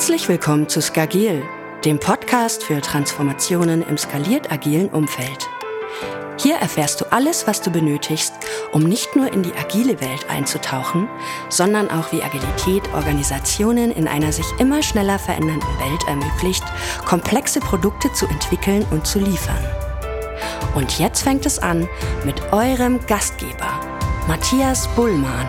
Herzlich willkommen zu Skagil, dem Podcast für Transformationen im skaliert-agilen Umfeld. Hier erfährst du alles, was du benötigst, um nicht nur in die agile Welt einzutauchen, sondern auch wie Agilität Organisationen in einer sich immer schneller verändernden Welt ermöglicht, komplexe Produkte zu entwickeln und zu liefern. Und jetzt fängt es an mit eurem Gastgeber, Matthias Bullmann.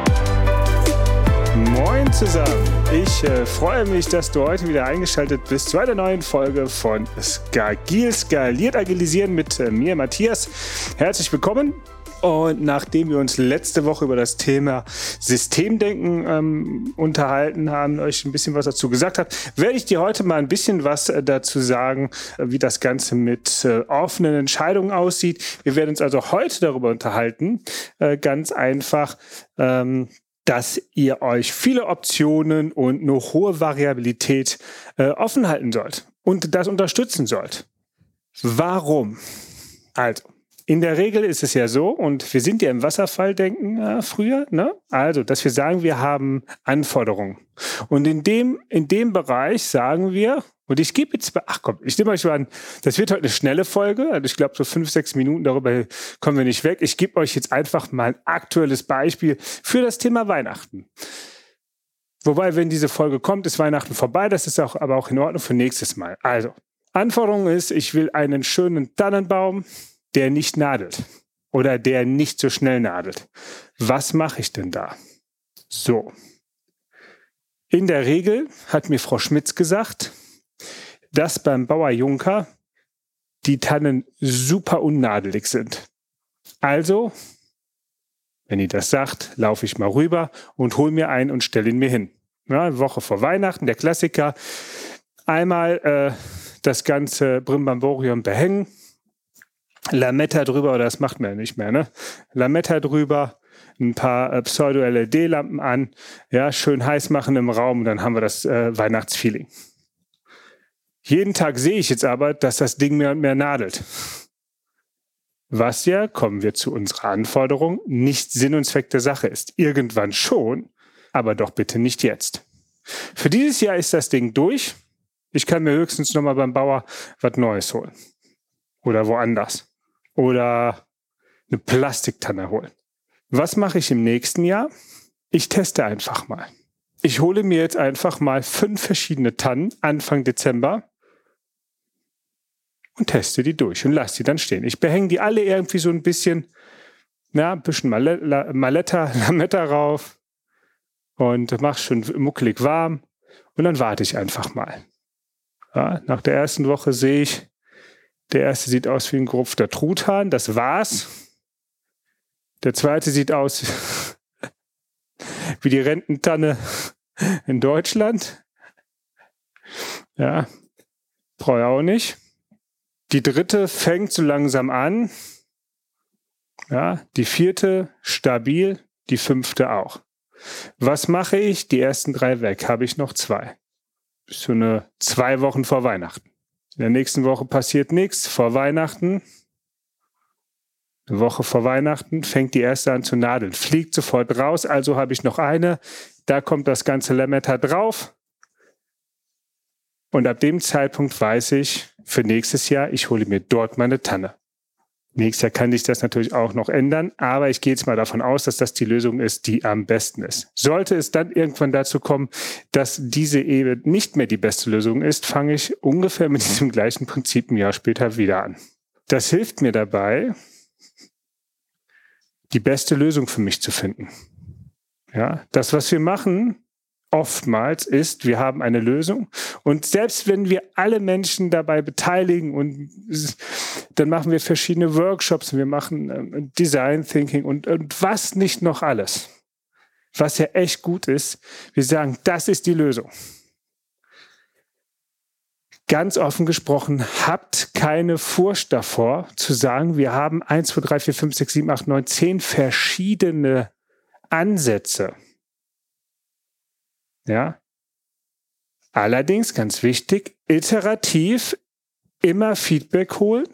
Moin zusammen, ich freue mich, dass du heute wieder eingeschaltet bist zu einer neuen Folge von Skagil, skaliert agilisieren mit mir, Matthias. Herzlich willkommen. Und nachdem wir uns letzte Woche über das Thema Systemdenken unterhalten haben, euch ein bisschen was dazu gesagt habe, werde ich dir heute mal ein bisschen was dazu sagen, wie das Ganze mit offenen Entscheidungen aussieht. Wir werden uns also heute darüber unterhalten, ganz einfach, dass ihr euch viele Optionen und eine hohe Variabilität offen halten sollt und das unterstützen sollt. Warum? Also, in der Regel ist es ja so, und wir sind ja im Wasserfalldenken früher, ne? Also, dass wir sagen, wir haben Anforderungen. Und in dem Bereich sagen wir, und ich gebe jetzt, ich nehme euch mal an, das wird heute eine schnelle Folge, also ich glaube so 5-6 Minuten, darüber kommen wir nicht weg. Ich gebe euch jetzt einfach mal ein aktuelles Beispiel für das Thema Weihnachten. Wobei, wenn diese Folge kommt, ist Weihnachten vorbei, das ist aber auch in Ordnung für nächstes Mal. Also, Anforderung ist, ich will einen schönen Tannenbaum, der nicht nadelt oder der nicht so schnell nadelt. Was mache ich denn da? So. In der Regel hat mir Frau Schmitz gesagt, dass beim Bauer Juncker die Tannen super unnadelig sind. Also, wenn die das sagt, laufe ich mal rüber und hole mir einen und stelle ihn mir hin. Ja, eine Woche vor Weihnachten, der Klassiker. Einmal das ganze Brimborium behängen, Lametta drüber, oder das macht man ja nicht mehr, ne? Lametta drüber, ein paar Pseudo-LED-Lampen an, ja, schön heiß machen im Raum, dann haben wir das Weihnachtsfeeling. Jeden Tag sehe ich jetzt aber, dass das Ding mehr und mehr nadelt. Was ja, kommen wir zu unserer Anforderung, nicht Sinn und Zweck der Sache ist. Irgendwann schon, aber doch bitte nicht jetzt. Für dieses Jahr ist das Ding durch. Ich kann mir höchstens nochmal beim Bauer was Neues holen. Oder woanders. Oder eine Plastiktanne holen. Was mache ich im nächsten Jahr? Ich teste einfach mal. Ich hole mir jetzt einfach mal 5 verschiedene Tannen Anfang Dezember und teste die durch und lasse die dann stehen. Ich behänge die alle irgendwie so ein bisschen Lametta rauf und mache schön muckelig warm und dann warte ich einfach mal. Ja, nach der ersten Woche sehe ich, der erste sieht aus wie ein gerupfter Truthahn, das war's. Der zweite sieht aus wie die Rententanne in Deutschland. Ja, brauche ich auch nicht. Die dritte fängt so langsam an. Ja, die vierte stabil, die 5. auch. Was mache ich? Die ersten 3 weg, habe ich noch 2. Bis so 2 Wochen vor Weihnachten. In der nächsten Woche passiert nichts. Vor Weihnachten, eine Woche vor Weihnachten, fängt die erste an zu nadeln. Fliegt sofort raus, also habe ich noch eine. Da kommt das ganze Lametta drauf. Und ab dem Zeitpunkt weiß ich, für nächstes Jahr, ich hole mir dort meine Tanne. Nächstes Jahr kann sich das natürlich auch noch ändern, aber ich gehe jetzt mal davon aus, dass das die Lösung ist, die am besten ist. Sollte es dann irgendwann dazu kommen, dass diese eben nicht mehr die beste Lösung ist, fange ich ungefähr mit diesem gleichen Prinzip ein Jahr später wieder an. Das hilft mir dabei, die beste Lösung für mich zu finden. Ja, das, was wir machen, oftmals ist, wir haben eine Lösung und selbst wenn wir alle Menschen dabei beteiligen und dann machen wir verschiedene Workshops, wir machen Design Thinking und was nicht noch alles, was ja echt gut ist, wir sagen, das ist die Lösung. Ganz offen gesprochen, habt keine Furcht davor zu sagen, wir haben 1, 2, 3, 4, 5, 6, 7, 8, 9, 10 verschiedene Ansätze. Ja. Allerdings, ganz wichtig, iterativ immer Feedback holen,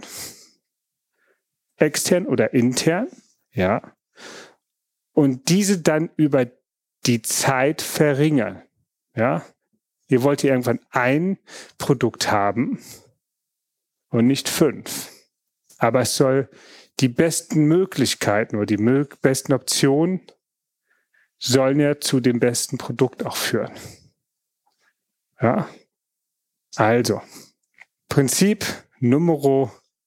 extern oder intern, ja, und diese dann über die Zeit verringern, ja. Ihr wollt irgendwann ein Produkt haben und nicht 5. Aber es soll die besten Möglichkeiten oder die besten Optionen sollen ja zu dem besten Produkt auch führen. Ja. Also, Prinzip Nummer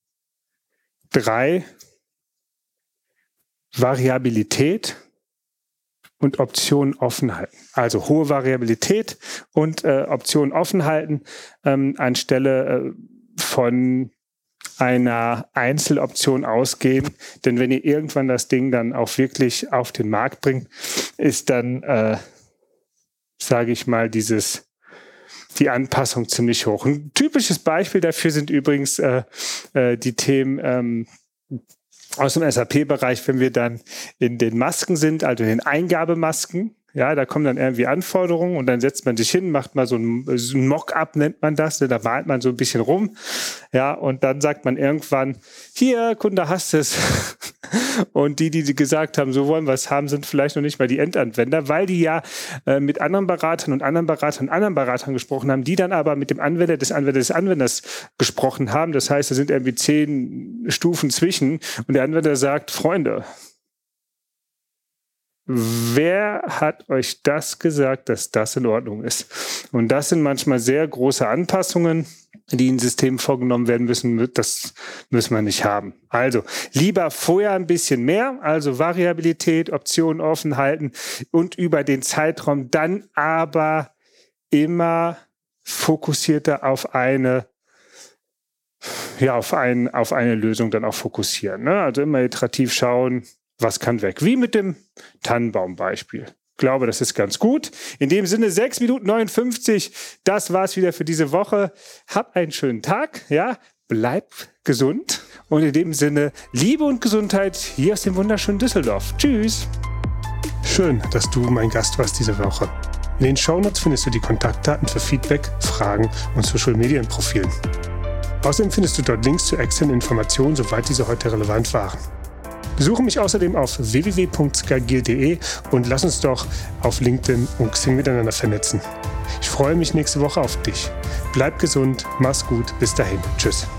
3, Variabilität und Optionen offen halten. Also hohe Variabilität und Optionen offen halten anstelle von einer Einzeloption ausgehen. Denn wenn ihr irgendwann das Ding dann auch wirklich auf den Markt bringt, ist dann, sage ich mal, die Anpassung ziemlich hoch. Ein typisches Beispiel dafür sind übrigens die Themen aus dem SAP-Bereich, wenn wir dann in den Masken sind, also in den Eingabemasken. Ja, da kommen dann irgendwie Anforderungen und dann setzt man sich hin, macht mal so ein Mock-up, nennt man das. Da malt man so ein bisschen rum. Ja, und dann sagt man irgendwann, hier, Kunde, hast es. Und die gesagt haben, so wollen wir es haben, sind vielleicht noch nicht mal die Endanwender, weil die ja mit anderen Beratern und anderen Beratern gesprochen haben, die dann aber mit dem Anwender des Anwenders gesprochen haben. Das heißt, da sind irgendwie 10 Stufen zwischen und der Anwender sagt, Freunde, wer hat euch das gesagt, dass das in Ordnung ist? Und das sind manchmal sehr große Anpassungen, die in Systemen vorgenommen werden müssen. Das müssen wir nicht haben. Also lieber vorher ein bisschen mehr, also Variabilität, Optionen offen halten und über den Zeitraum dann aber immer fokussierter auf eine Lösung dann auch fokussieren. Ne? Also immer iterativ schauen, was kann weg? Wie mit dem Tannenbaum-Beispiel. Ich glaube, das ist ganz gut. In dem Sinne 6 Minuten 59. Das war's wieder für diese Woche. Hab einen schönen Tag. Ja, bleib gesund. Und in dem Sinne Liebe und Gesundheit hier aus dem wunderschönen Düsseldorf. Tschüss. Schön, dass du mein Gast warst diese Woche. In den Shownotes findest du die Kontaktdaten für Feedback, Fragen und Social-Medien-Profilen. Außerdem findest du dort Links zu externen Informationen, soweit diese heute relevant waren. Besuche mich außerdem auf www.skagil.de und lass uns doch auf LinkedIn und Xing miteinander vernetzen. Ich freue mich nächste Woche auf dich. Bleib gesund, mach's gut, bis dahin. Tschüss.